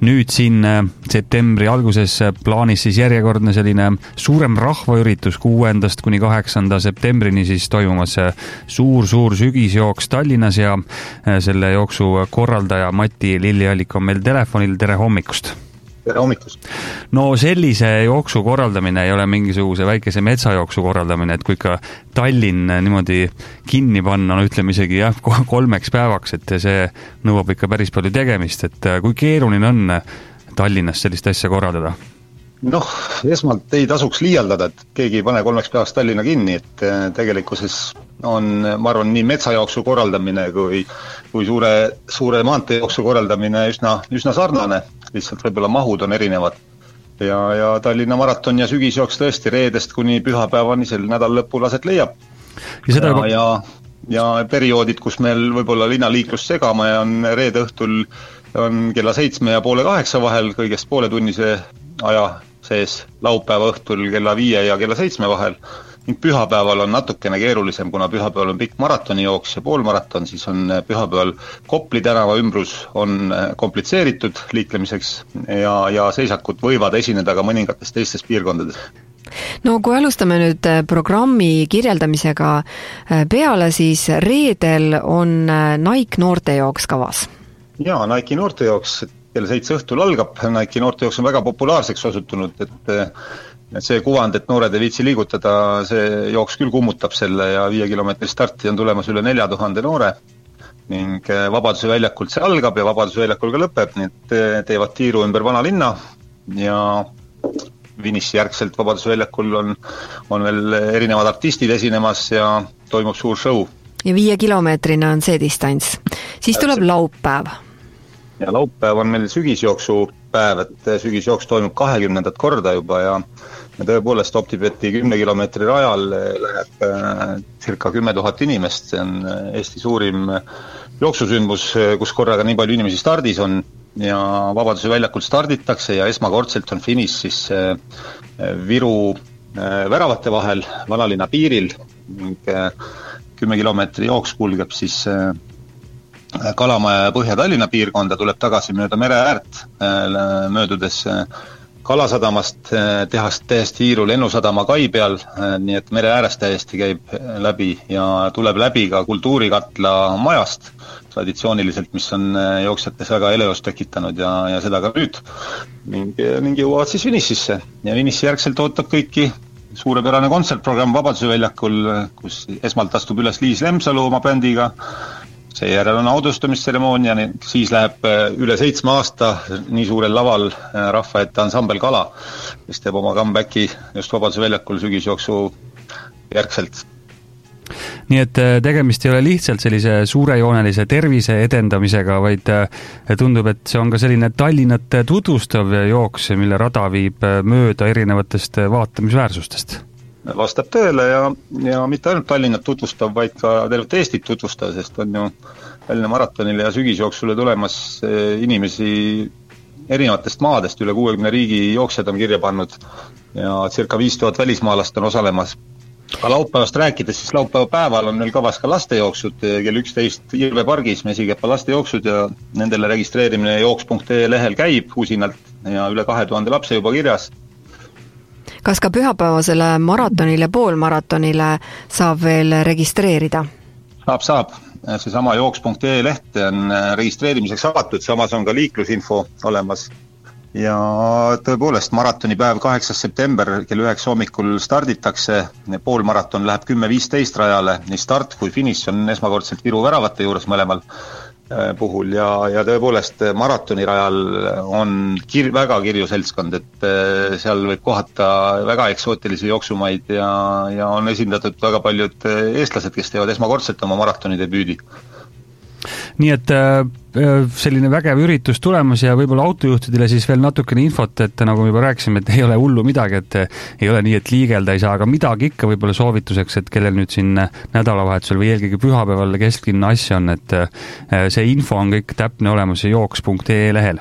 nüüd siin septembri alguses plaanis siis järjekordne selline suurem rahvaüritus 6. kuni 8. septembrini siis toimumas suur sügisjooks Tallinnas ja selle jooksu korraldaja Mati Lilliallik on meil telefonil. Tere hommikust! Tere hommikust! No sellise jooksu korraldamine ei ole mingisuguse väikese metsajooksu korraldamine, et kui ikka Tallinn niimoodi kinni panna, no ütleme isegi 3 päevaks, et see nõuab ikka päris palju tegemist, et kui keeruline on Tallinnas sellist asja korraldada? Noh, esmalt ei tasuks liialdada, et keegi ei pane 3 päevaks Tallinna kinni, et tegelikkuses on, ma arvan, nii metsajooksu korraldamine kui suure maanteejooksu korraldamine üsna sarnane, lihtsalt võib-olla mahud on erinevad. Ja Tallinna maraton ja sügisjooks tõesti reedest kuni pühapäevani sel nädallõpul aset leiab. Ja perioodid, kus meil võib-olla linnaliiklus segama ja on reede õhtul on kella 7 ja poole 8 vahel kõigest pooletunnise aja sees, laupäeva õhtul kella 5 ja kella 7 vahel. Ning pühapäeval on natukene keerulisem, kuna pühapäeval on pikk maratonijooks ja poolmaraton, siis on pühapäeval Kopli tänava ümbrus on komplitseeritud liiklemiseks ja seisakud võivad esineda ka mõningates teistes piirkondades. No kui alustame nüüd programmi kirjeldamisega peale, siis reedel on Nike noortejooks kavas. Jaa, Nike noortejooks kell 7 õhtul algab. Nike noortejooks on väga populaarseks osutunud, et see kuvand, et noored ei viitsi liigutada, see jooks küll kummutab selle ja 5 kilomeetri starti on tulemas üle 4000 noore ning Vabaduse väljakult see algab ja Vabaduse väljakul ka lõpeb, nii et teevad tiiru ümber vanalinna ja finiši järgselt Vabaduse väljakul on veel erinevad artistid esinemas ja toimub suur show. Ja 5 kilomeetrina on see distants. Siis tuleb laupäev. Ja laupäev on meil sügisjooksu päev, et sügisjooks toimub 20. korda juba ja tõepoolest Optibeti 10 kilomeetri rajal läheb circa 10 000 inimest, see on Eesti suurim jooksusündmus, kus korraga nii palju inimesi stardis on ja Vabaduse väljakul starditakse ja esmakordselt on finiš siis Viru väravate vahel vanalinna piiril ning 10 kilomeetri jooks kulgeb siis Kalamaja ja Põhja-Tallinna piirkonda, tuleb tagasi mööda mere äärt, möödudes Kalasadamast, tehes tiiru Lennusadama kai peal, nii et mere äärest täiesti käib läbi ja tuleb läbi ka kultuurikatla majast traditsiooniliselt, mis on jooksjates väga eleust tekitanud ja seda ka nüüd ning jõuavad siis finišisse ja finiši järgselt ootab kõiki suurepärane kontsertprogramm Vabaduse väljakul, kus esmalt astub üles Liis Lemsalu oma bändiga. Seejärel on audustamistseremoonia, siis läheb üle 7 aasta nii suurel laval rahva ette ansambel Kala, kes teeb oma comebacki just Vabaduse väljakul sügisjooksu järgselt. Nii et tegemist ei ole lihtsalt sellise suurejoonelise tervise edendamisega, vaid tundub, et see on ka selline Tallinnat tutvustav jooks, mille rada viib mööda erinevatest vaatamisväärsustest. Vastab tõele ja mitte ainult Tallinnat tutvustav, vaid ka tervet Eestit tutvustav, sest on ju Tallinna maratonile ja sügisjooksule tulemas inimesi erinevatest maadest, üle 60 riigi jooksjad on kirja pannud ja circa 5000 välismaalast on osalemas. Ka laupäevast rääkides, siis laupäeva päeval on meil kavas ka lastejooksud kell 11 Irve pargis, Mesikepa lastejooksud ja nendele registreerimine jooks.ee lehel käib usinalt ja üle 2000 lapse juba kirjas. Kas ka pühapäevasele maratonile, poolmaratonile saab veel registreerida? Saab. Seesama jooks.ee leht on registreerimiseks avatud, samas on ka liiklusinfo olemas. Ja tõepoolest maratonipäev 8. september kell 9 hommikul starditakse, poolmaraton läheb 10.15 rajale, nii start kui finiš on esmakordselt Viru väravate juures mõlemal puhul ja tõepoolest maratoni rajal on väga kirju seltskond, et seal võib kohata väga eksootilisi jooksumaid ja on esindatud väga paljud eestlased, kes teevad esmakordselt oma maratoni debüüdi. Nii et selline vägev üritus tulemas ja võib-olla autojuhtidele siis veel natukene infot, et nagu me juba rääkisime, et ei ole hullu midagi, et ei ole nii, et liigelda ei saa, aga midagi ikka võib-olla soovituseks, et kellel nüüd siin nädalavahetusel või eelkõige pühapäeval kesklinna asja on, et see info on kõik täpne olemas ja jooks.ee lehel.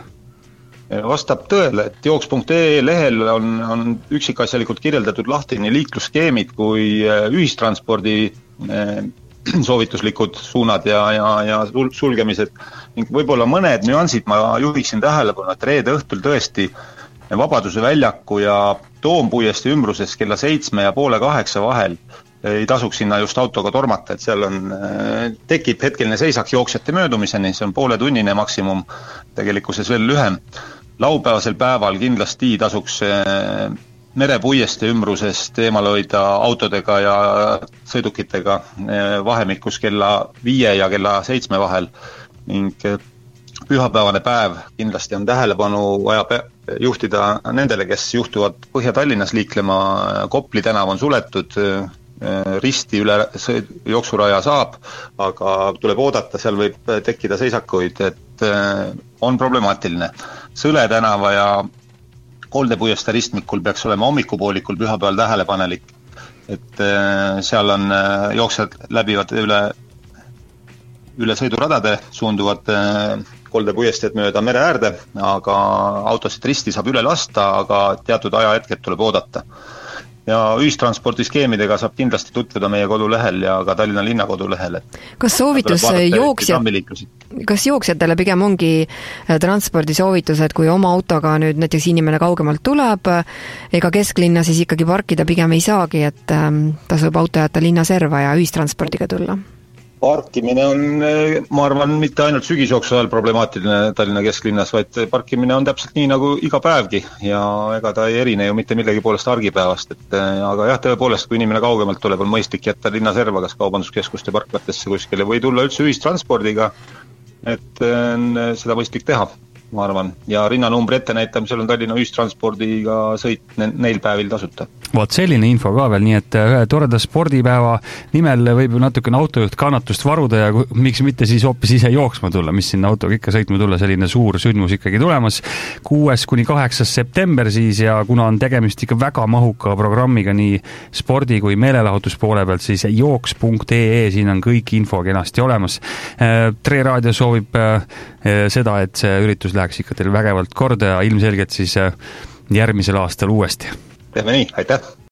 Vastab tõele, et jooks.ee lehel on üksikasjalikult kirjeldatud lahti nii liiklusskeemid kui ühistranspordi soovituslikud suunad ja sulgemised ning võib-olla mõned nüansid ma juhiksin tähelepanu, et reede õhtul tõesti Vabaduse väljaku ja Toompuiestee ümbruses kella 7 ja poole 8 vahel ei tasuks sinna just autoga tormata, et seal tekib hetkeline seisak jooksjate möödumiseni, see on pooletunnine maksimum, tegelikkuses veel lühem. Laupäevasel päeval kindlasti tasuks Merepuiestee ümbrusest eemal hoida autodega ja sõidukitega vahemikus kella 5 ja kella 7 vahel ning pühapäevane päev kindlasti on tähelepanu vaja juhtida nendele, kes juhtuvad Põhja-Tallinnas liiklema, Kopli tänav on suletud, risti üle jooksuraja saab, aga tuleb oodata, seal võib tekkida seisakuid, et on problemaatiline. Sõle tänava ja Koldepuiestee ristmikul peaks olema hommikupoolikul pühapäeval tähelepanelik, et seal on jooksjad läbivad üle sõiduradade, suunduvad Koldepuiesteed mööda mere äärde, aga autosid risti saab üle lasta, aga teatud ajahetked tuleb oodata. Ja ühistranspordiskeemidega saab kindlasti tutvuda meie kodulehel ja ka Tallinna linna kodulehel. Kas jooksjatele pigem ongi transpordisoovitused, kui oma autoga nüüd näiteks inimene kaugemalt tuleb, ega kesklinna siis ikkagi parkida pigem ei saagi, et tasub auto jätta linna serva ja ühistranspordiga tulla? Parkimine on, ma arvan, mitte ainult sügisjooksu ajal problemaatiline Tallinna kesklinnas, vaid parkimine on täpselt nii nagu iga päevgi ja ega ta ei erine ju mitte millegi poolest argipäevast, aga jah, tõepoolest, kui inimene kaugemalt tuleb, on mõistlik jätta linna serva kas kaubanduskeskuste parklatesse kuskile või tulla üldse ühistranspordiga, et seda mõistlik teha, ma arvan, ja rinnanumbri ettenäitamisel on Tallinna ühistranspordiga sõit neil päevil tasuta. Vaat selline info ka veel, nii et ühe toreda spordipäeva nimel võib natukene autojuht kannatust varuda ja miks mitte siis hoopis ise jooksma tulla, mis sinna autoga ikka sõitma tulla, selline suur sündmus ikkagi tulemas 6-8 september siis ja kuna on tegemist ikka väga mahuka programmiga nii spordi kui meelelahutuspoole pealt, siis jooks.ee, siin on kõik info kenasti olemas. Tre Raadio soovib seda, et see üritus läheks ikka teil vägevalt korda ja ilmselgelt siis järgmisel aastal uuesti. Teeme nii, aitäh!